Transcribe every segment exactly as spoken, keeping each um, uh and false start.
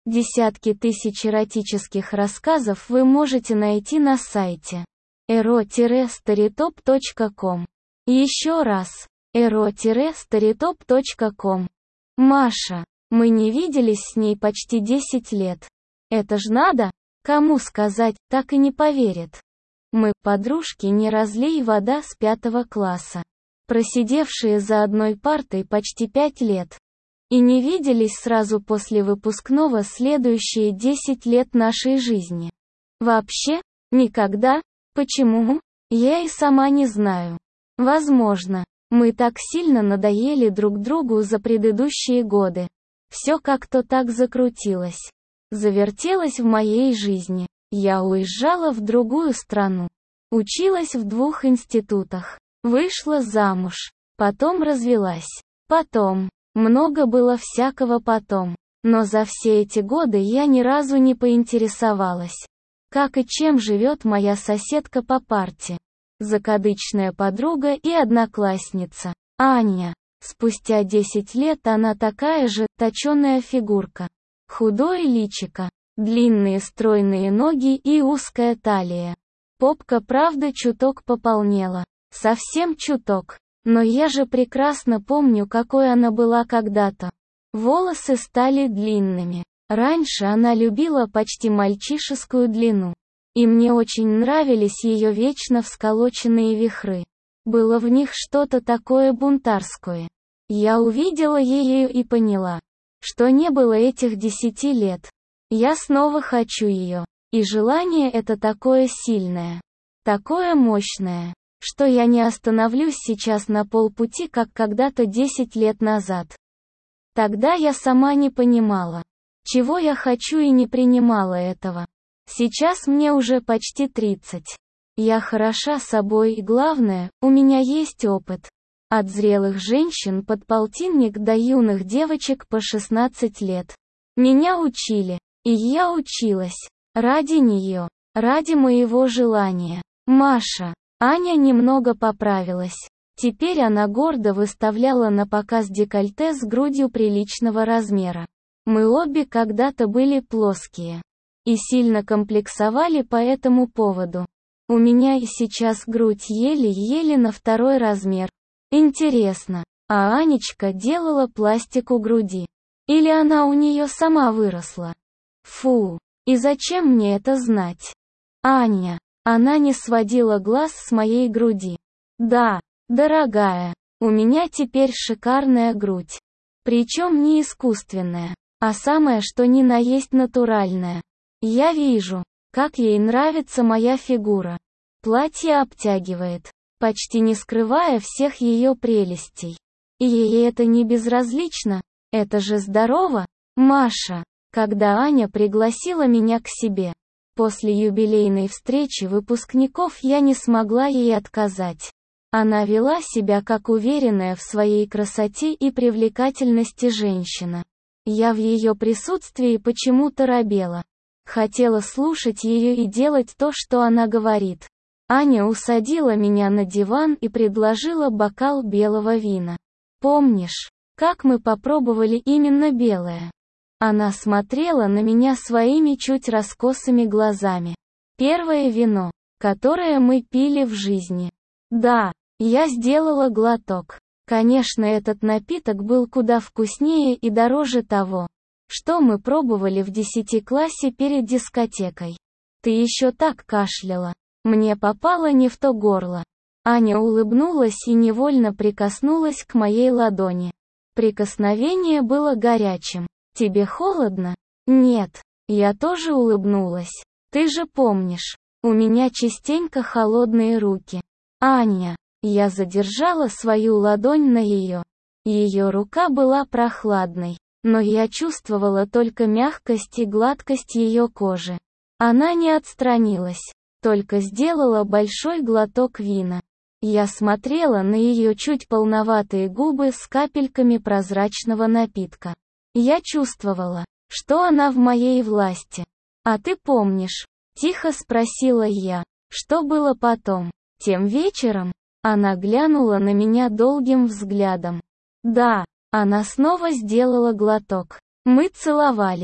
Десятки тысяч эротических рассказов вы можете найти на сайте эро старитоп точка ком. Еще раз, эро старитоп точка ком. Маша. Мы не виделись с ней почти десять лет. Это ж надо? Кому сказать, так и не поверит. Мы, подружки, не разлей вода с пятого класса, просидевшие за одной партой почти пять лет. И не виделись сразу после выпускного следующие десять лет нашей жизни. Вообще? Никогда? Почему? Я и сама не знаю. Возможно, мы так сильно надоели друг другу за предыдущие годы. Все как-то так закрутилось. Завертелось в моей жизни. Я уезжала в другую страну. Училась в двух институтах. Вышла замуж. Потом развелась. Потом. Много было всякого потом. Но за все эти годы я ни разу не поинтересовалась, как и чем живет моя соседка по парте. Закадычная подруга и одноклассница. Аня. Спустя десять лет она такая же, точеная фигурка. Худое личико. Длинные стройные ноги и узкая талия. Попка, правда, чуток пополнела. Совсем чуток. Но я же прекрасно помню, какой она была когда-то. Волосы стали длинными. Раньше она любила почти мальчишескую длину. И мне очень нравились ее вечно всколоченные вихры. Было в них что-то такое бунтарское. Я увидела ее и поняла, что не было этих десяти лет. Я снова хочу ее. И желание это такое сильное. Такое мощное, что я не остановлюсь сейчас на полпути, как когда-то десять лет назад. Тогда я сама не понимала, чего я хочу, и не принимала этого. Сейчас мне уже почти тридцать. Я хороша собой и, главное, у меня есть опыт. От зрелых женщин под полтинник до юных девочек по шестнадцать лет. Меня учили, и я училась. Ради нее, ради моего желания. Маша. Аня немного поправилась. Теперь она гордо выставляла на показ декольте с грудью приличного размера. Мы обе когда-то были плоские. И сильно комплексовали по этому поводу. У меня и сейчас грудь еле-еле на второй размер. Интересно, а Анечка делала пластику груди? Или она у нее сама выросла? Фу, и зачем мне это знать? Аня. Она не сводила глаз с моей груди. Да, дорогая, у меня теперь шикарная грудь. Причем не искусственная, а самое что ни на есть натуральная. Я вижу, как ей нравится моя фигура. Платье обтягивает, почти не скрывая всех ее прелестей. И ей это не безразлично, это же здорово, Маша. Когда Аня пригласила меня к себе. После юбилейной встречи выпускников я не смогла ей отказать. Она вела себя как уверенная в своей красоте и привлекательности женщина. Я в ее присутствии почему-то робела. Хотела слушать ее и делать то, что она говорит. Аня усадила меня на диван и предложила бокал белого вина. Помнишь, как мы попробовали именно белое? Она смотрела на меня своими чуть раскосыми глазами. Первое вино, которое мы пили в жизни. Да, я сделала глоток. Конечно, этот напиток был куда вкуснее и дороже того, что мы пробовали в десяти классе перед дискотекой. Ты еще так кашляла. Мне попало не в то горло. Аня улыбнулась и невольно прикоснулась к моей ладони. Прикосновение было горячим. Тебе холодно? Нет. Я тоже улыбнулась. Ты же помнишь, у меня частенько холодные руки. Аня. Я задержала свою ладонь на ее. Ее рука была прохладной, но я чувствовала только мягкость и гладкость ее кожи. Она не отстранилась, только сделала большой глоток вина. Я смотрела на ее чуть полноватые губы с капельками прозрачного напитка. Я чувствовала, что она в моей власти. А ты помнишь? Тихо спросила я. Что было потом? Тем вечером? Она глянула на меня долгим взглядом. Да, она снова сделала глоток. Мы целовались.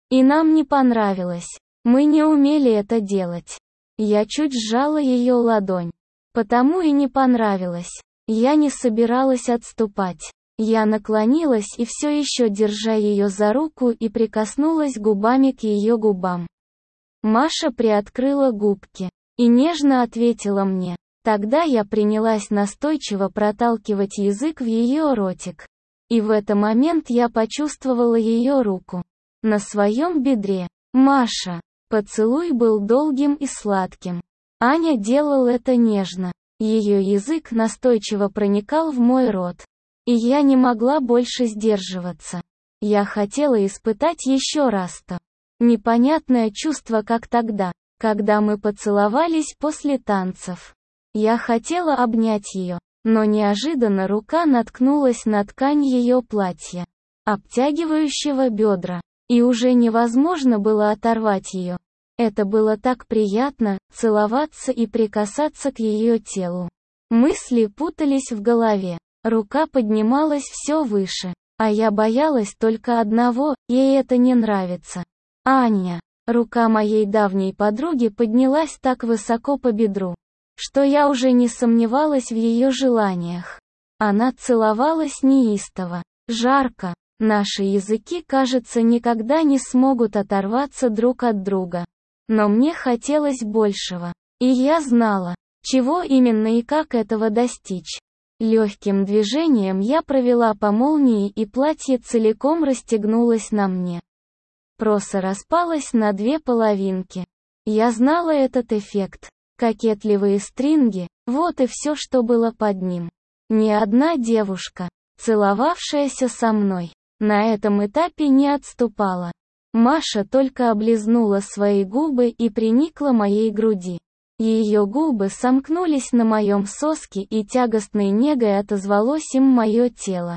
И нам не понравилось. Мы не умели это делать. Я чуть сжала ее ладонь. Потому и не понравилось. Я не собиралась отступать. Я наклонилась и все еще держа ее за руку и прикоснулась губами к ее губам. Маша приоткрыла губки и нежно ответила мне. Тогда я принялась настойчиво проталкивать язык в ее ротик. И в этот момент я почувствовала ее руку на своем бедре. Маша. Поцелуй был долгим и сладким. Аня делал это нежно. Ее язык настойчиво проникал в мой рот. И я не могла больше сдерживаться. Я хотела испытать еще раз то непонятное чувство, как тогда, когда мы поцеловались после танцев. Я хотела обнять ее, но неожиданно рука наткнулась на ткань ее платья, обтягивающего бедра, и уже невозможно было оторвать ее. Это было так приятно, целоваться и прикасаться к ее телу. Мысли путались в голове, рука поднималась все выше, а я боялась только одного, ей это не нравится. Аня. Рука моей давней подруги поднялась так высоко по бедру, что я уже не сомневалась в ее желаниях. Она целовалась неистово, жарко. Наши языки, кажется, никогда не смогут оторваться друг от друга. Но мне хотелось большего. И я знала, чего именно и как этого достичь. Легким движением я провела по молнии, и платье целиком расстегнулось на мне. Проса распалась на две половинки. Я знала этот эффект. Кокетливые стринги, вот и все, что было под ним. Ни одна девушка, целовавшаяся со мной, на этом этапе не отступала. Маша только облизнула свои губы и приникла моей груди. Ее губы сомкнулись на моем соске, и тягостной негой отозвалось им мое тело.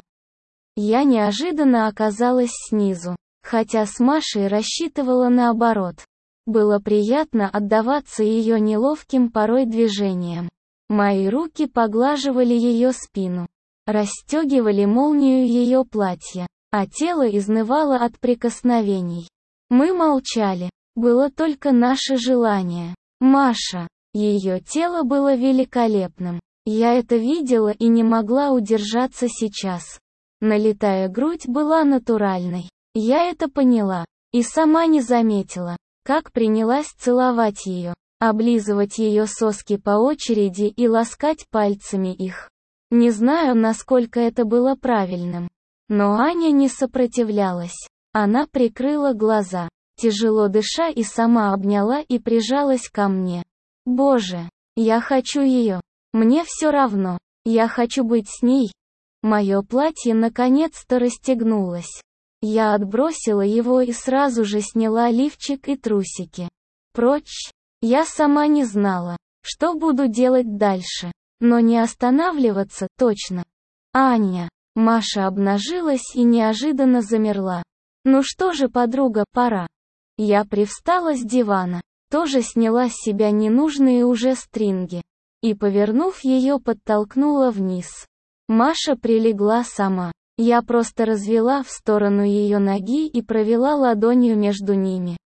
Я неожиданно оказалась снизу, хотя с Машей рассчитывала наоборот. Было приятно отдаваться ее неловким порой движениям. Мои руки поглаживали ее спину, расстегивали молнию ее платья, а тело изнывало от прикосновений. Мы молчали, было только наше желание. Маша. Ее тело было великолепным. Я это видела и не могла удержаться сейчас. Налитая грудь была натуральной. Я это поняла. И сама не заметила, как принялась целовать ее, облизывать ее соски по очереди и ласкать пальцами их. Не знаю, насколько это было правильным. Но Аня не сопротивлялась. Она прикрыла глаза, тяжело дыша, и сама обняла и прижалась ко мне. Боже, я хочу ее. Мне все равно. Я хочу быть с ней. Мое платье наконец-то расстегнулось. Я отбросила его и сразу же сняла лифчик и трусики. Прочь. Я сама не знала, что буду делать дальше. Но не останавливаться точно. Аня. Маша обнажилась и неожиданно замерла. Ну что же, подруга, пора. Я привстала с дивана, тоже сняла с себя ненужные уже стринги. И, повернув ее, подтолкнула вниз. Маша прилегла сама. Я просто развела в сторону ее ноги и провела ладонью между ними.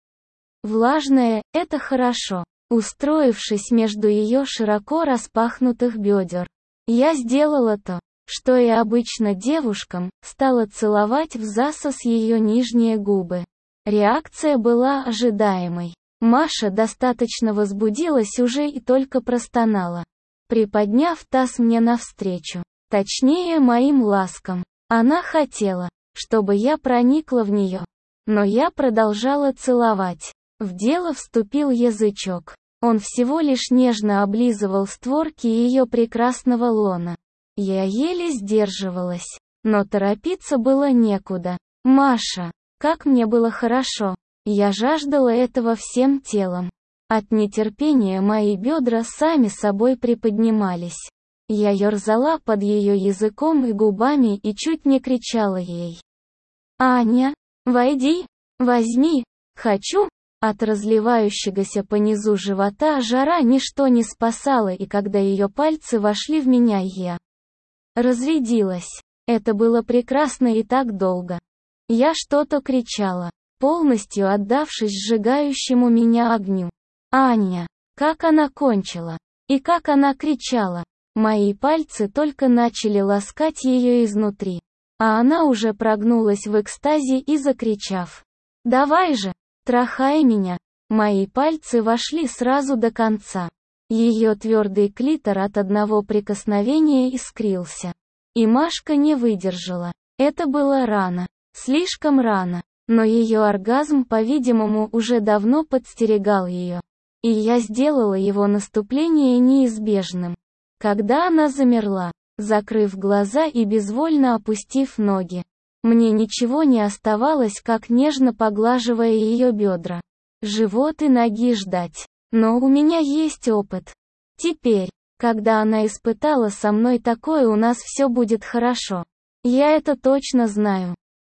Влажное — это хорошо. Устроившись между ее широко распахнутых бедер, я сделала то, что и обычно девушкам, стала целовать в засос ее нижние губы. Реакция была ожидаемой. Маша достаточно возбудилась уже и только простонала, приподняв таз мне навстречу, точнее моим ласкам. Она хотела, чтобы я проникла в нее. Но я продолжала целовать. В дело вступил язычок. Он всего лишь нежно облизывал створки ее прекрасного лона. Я еле сдерживалась. Но торопиться было некуда. Маша, как мне было хорошо. Я жаждала этого всем телом. От нетерпения мои бедра сами собой приподнимались. Я ерзала под ее языком и губами и чуть не кричала ей. «Аня, войди, возьми, хочу!» От разливающегося по низу живота жара ничто не спасало, и когда ее пальцы вошли в меня, я разрядилась. Это было прекрасно и так долго. Я что-то кричала, полностью отдавшись сжигающему меня огню. Аня! Как она кончила! И как она кричала! Мои пальцы только начали ласкать ее изнутри. А она уже прогнулась в экстазе и закричав: «Давай же! Трахай меня!» Мои пальцы вошли сразу до конца. Ее твердый клитор от одного прикосновения искрился. И Машка не выдержала. Это было рано. Слишком рано. Но ее оргазм, по-видимому, уже давно подстерегал ее. И я сделала его наступление неизбежным. Когда она замерла, закрыв глаза и безвольно опустив ноги, мне ничего не оставалось, как нежно поглаживая ее бедра, живот и ноги ждать. Но у меня есть опыт. Теперь, когда она испытала со мной такое, у нас все будет хорошо. Я это точно знаю.